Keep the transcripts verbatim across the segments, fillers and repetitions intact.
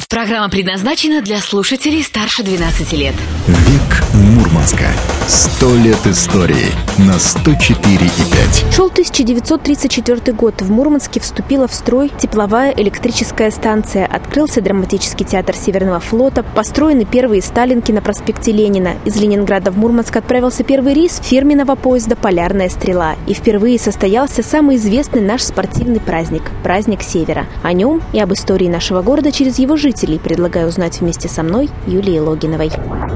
Программа предназначена для слушателей старше двенадцати лет. Век Мурманска. Сто лет истории на сто четыре и пять. Шел тысяча девятьсот тридцать четвёртый год. В Мурманске вступила в строй тепловая электрическая станция. Открылся драматический театр Северного флота. Построены первые сталинки на проспекте Ленина. Из Ленинграда в Мурманск отправился первый рейс фирменного поезда «Полярная стрела». И впервые состоялся самый известный наш спортивный праздник – праздник Севера. О нем и об истории нашего города через его жителей предлагаю узнать вместе со мной, Юлией Логиновой.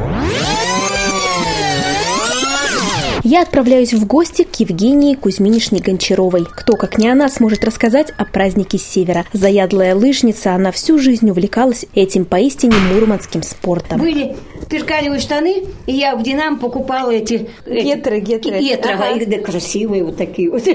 Я отправляюсь в гости к Евгении Кузьминишне Гончаровой. Кто, как не она, сможет рассказать о празднике Севера. Заядлая лыжница, она всю жизнь увлекалась этим поистине мурманским спортом. Были перкалевые штаны, и я в «Динамо» покупала эти... Гетры, гетры. Гетры, ага. Да, красивые вот такие вот.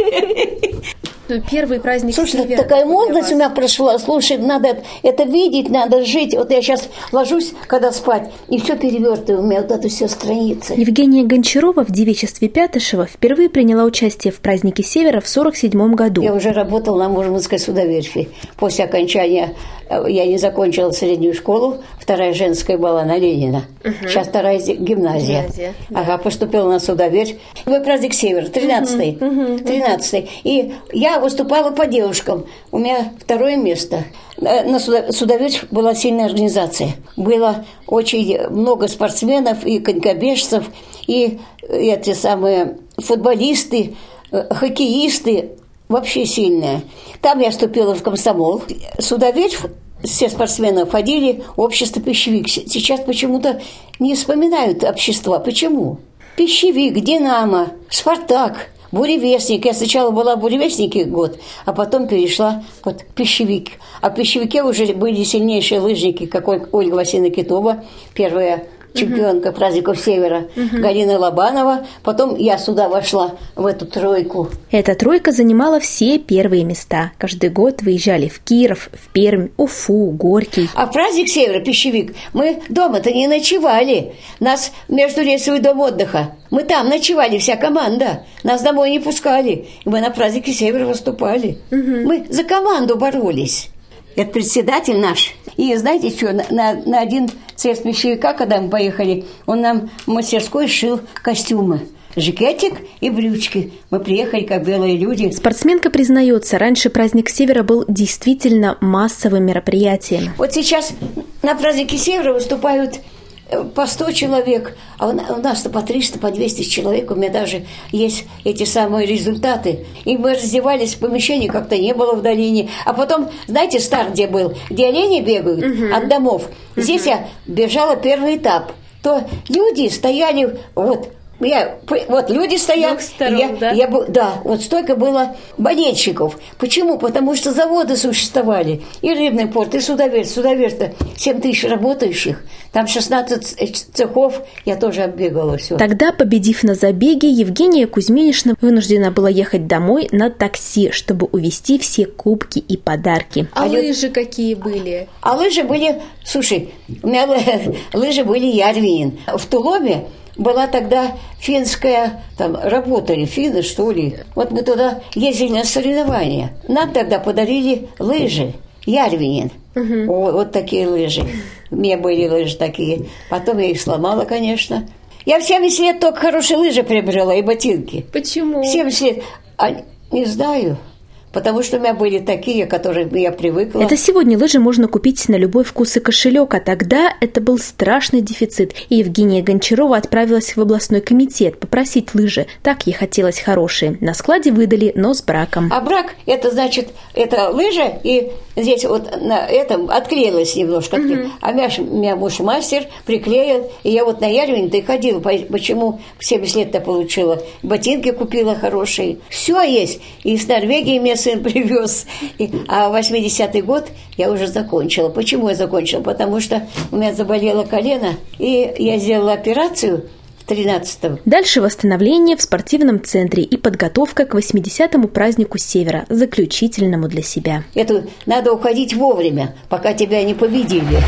Первый праздник Слушай, Севера. такая молодость у меня прошла. Слушай, надо это видеть, надо жить. Вот я сейчас ложусь, когда спать, и все перевертываю. У меня вот это все страницы. Евгения Гончарова в девичестве Пятышева впервые приняла участие в празднике Севера в сорок седьмом году. Я уже работала на Мурманской судоверфи. После окончания я не закончила среднюю школу. Вторая женская была на Ленина. Угу. Сейчас вторая гимназия. гимназия да. Ага, поступила на судоверфь. Был праздник Севера, тринадцатый. Угу. тринадцатый. И я выступала по девушкам. У меня второе место. На судоверфь была сильная организация. Было очень много спортсменов и конькобежцев, и эти самые футболисты, хоккеисты, вообще сильные. Там я вступила в комсомол. Судоверфь, все спортсмены ходили, общество «Пищевик». Сейчас почему-то не вспоминают общества. Почему? «Пищевик», «Динамо», «Спартак», «Буревестник». Я сначала была в «Буревестнике» год, а потом перешла под «Пищевик». А в «Пищевике» уже были сильнейшие лыжники, как Ольга Васильевна Китова, первая чемпионка uh-huh. праздников Севера, uh-huh. Галина Лобанова. Потом я сюда вошла, в эту тройку. Эта тройка занимала все первые места. Каждый год выезжали в Киров, в Пермь, Уфу, Горький. А праздник Севера, «Пищевик», мы дома-то не ночевали. Нас между рейсовый дом отдыха. Мы там ночевали, вся команда. Нас домой не пускали. И мы на празднике Севера выступали. Uh-huh. Мы за команду боролись. Это председатель наш. И знаете что, на, на, на один цвет «Пищевика», когда мы поехали, он нам в мастерской шил костюмы. Жакетик и брючки. Мы приехали, как белые люди. Спортсменка признается, раньше праздник Севера был действительно массовым мероприятием. Вот сейчас на празднике Севера выступают по сто человек, а у нас-то по триста, по двести человек. У меня даже есть эти самые результаты. И мы раздевались в помещении, как-то не было в долине. А потом, знаете, старт где был? Где олени бегают uh-huh. от домов. Uh-huh. Здесь я бежала первый этап. То люди стояли вот... Я, вот люди стоят, сторон, я, да? Я, да, вот столько было болельщиков. Почему? Потому что заводы существовали. И рыбный порт, и судоверфь. Судоверфь-то семь тысяч работающих. Там шестнадцать цехов. Я тоже оббегала все. Тогда, победив на забеге, Евгения Кузьминишна вынуждена была ехать домой на такси, чтобы увезти все кубки и подарки. А, а лыжи лю... какие были? А лыжи были... Слушай, у меня лыжи были Ярвинин. В Тулове была тогда финская, там работали финны, что ли. Вот мы туда ездили на соревнования. Нам тогда подарили лыжи, Ярвинин. Угу. Вот, вот такие лыжи. У меня были лыжи такие. Потом я их сломала, конечно. Я в семьдесят лет только хорошие лыжи приобрела и ботинки. Почему? В семьдесят лет. А, не знаю. Потому что у меня были такие, к которым я привыкла. Это сегодня лыжи можно купить на любой вкус и кошелек, а тогда это был страшный дефицит. И Евгения Гончарова отправилась в областной комитет попросить лыжи. Так ей хотелось хорошие. На складе выдали, но с браком. А брак, это значит, это лыжа, и здесь вот на этом отклеилась немножко. Угу. А меня, меня муж мастер приклеил, и я вот на Ярвин-то и ходила. Почему в семьдесят лет-то получила? Ботинки купила хорошие. Все есть. И из Норвегии мне сын привез. И, а восьмидесятый год я уже закончила. Почему я закончила? Потому что у меня заболело колено, и я сделала операцию в тринадцатом. Дальше восстановление в спортивном центре и подготовка к восьмидесятому празднику Севера, заключительному для себя. Это надо уходить вовремя, пока тебя не победили.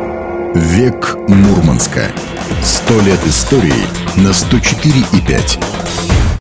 Век Мурманска. Сто лет истории на сто четыре и пять.